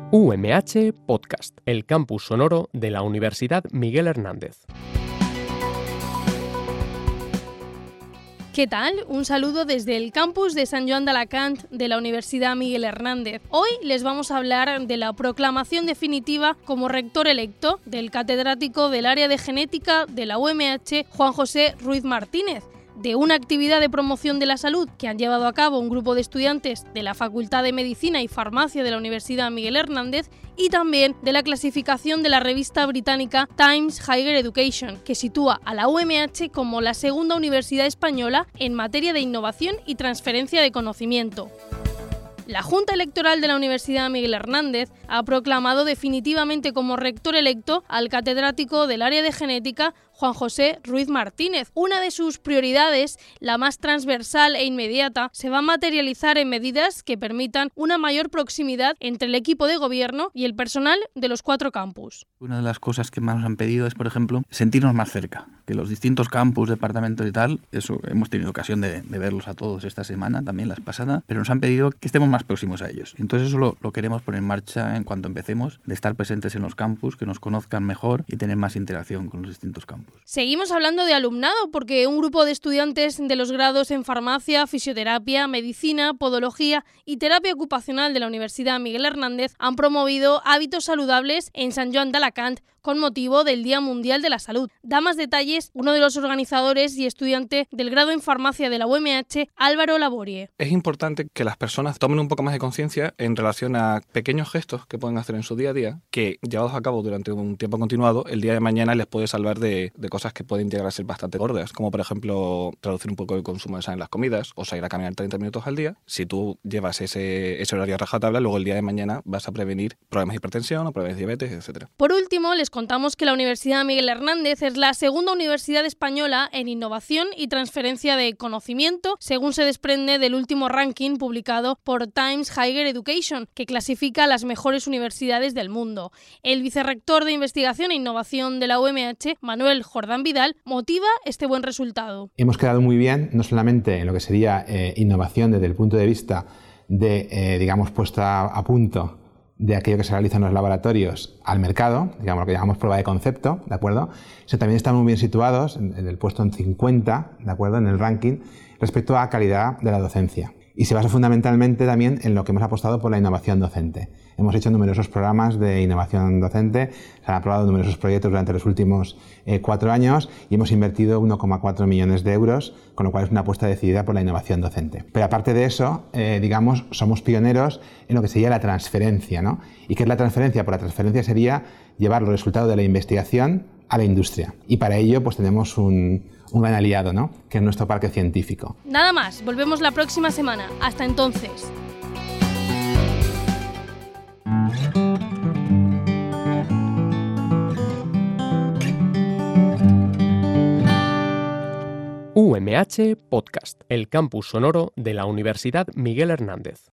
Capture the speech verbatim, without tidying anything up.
U M H Podcast, el campus sonoro de la Universidad Miguel Hernández. ¿Qué tal? Un saludo desde el campus de Sant Joan d'Alacant de la Universidad Miguel Hernández. Hoy les vamos a hablar de la proclamación definitiva como rector electo del catedrático del área de genética de la U M H, Juan José Ruiz Martínez, de una actividad de promoción de la salud que han llevado a cabo un grupo de estudiantes de la Facultad de Medicina y Farmacia de la Universidad Miguel Hernández y también de la clasificación de la revista británica Times Higher Education, que sitúa a la U M H como la segunda universidad española en materia de innovación y transferencia de conocimiento. La Junta Electoral de la Universidad Miguel Hernández ha proclamado definitivamente como rector electo al catedrático del área de genética Juan José Ruiz Martínez. Una de sus prioridades, la más transversal e inmediata, se va a materializar en medidas que permitan una mayor proximidad entre el equipo de gobierno y el personal de los cuatro campus. Una de las cosas que más nos han pedido es, por ejemplo, sentirnos más cerca, que los distintos campus, departamentos y tal, eso hemos tenido ocasión de, de verlos a todos esta semana, también la pasada, pero nos han pedido que estemos más próximos a ellos. Entonces eso lo, lo queremos poner en marcha en cuanto empecemos, de estar presentes en los campus, que nos conozcan mejor y tener más interacción con los distintos campus. Seguimos hablando de alumnado porque un grupo de estudiantes de los grados en farmacia, fisioterapia, medicina, podología y terapia ocupacional de la Universidad Miguel Hernández han promovido hábitos saludables en Sant Joan d'Alacant con motivo del Día Mundial de la Salud. Da más detalles uno de los organizadores y estudiante del grado en farmacia de la U M H, Álvaro Laborie. Es importante que las personas tomen un poco más de conciencia en relación a pequeños gestos que pueden hacer en su día a día, que llevados a cabo durante un tiempo continuado, el día de mañana les puede salvar de, de cosas que pueden llegar a ser bastante gordas, como por ejemplo reducir un poco el consumo de sal en las comidas o salir a caminar treinta minutos al día. Si tú llevas ese, ese horario a rajatabla, luego el día de mañana vas a prevenir problemas de hipertensión o problemas de diabetes, etcétera. Por último, les contamos que la Universidad Miguel Hernández es la segunda universidad española en innovación y transferencia de conocimiento, según se desprende del último ranking publicado por Times Higher Education, que clasifica las mejores universidades del mundo. El vicerrector de Investigación e Innovación de la U M H, Manuel Jordán Vidal, motiva este buen resultado. Hemos quedado muy bien, no solamente en lo que sería eh, innovación desde el punto de vista de, eh, digamos, puesta a punto de aquello que se realiza en los laboratorios al mercado, digamos lo que llamamos prueba de concepto, ¿de acuerdo? Eso también están muy bien situados en, en el puesto en cincuenta, ¿de acuerdo? En el ranking respecto a calidad de la docencia. Y se basa fundamentalmente también en lo que hemos apostado por la innovación docente. Hemos hecho numerosos programas de innovación docente, se han aprobado numerosos proyectos durante los últimos eh, cuatro años y hemos invertido uno coma cuatro millones de euros, con lo cual es una apuesta decidida por la innovación docente. Pero aparte de eso, eh, digamos, somos pioneros en lo que sería la transferencia, ¿no? ¿Y qué es la transferencia? Pues la transferencia sería llevar los resultados de la investigación a la industria. Y para ello pues tenemos un, un gran aliado, ¿no? Que es nuestro parque científico. Nada más, volvemos la próxima semana. Hasta entonces. U M H Podcast, el campus sonoro de la Universidad Miguel Hernández.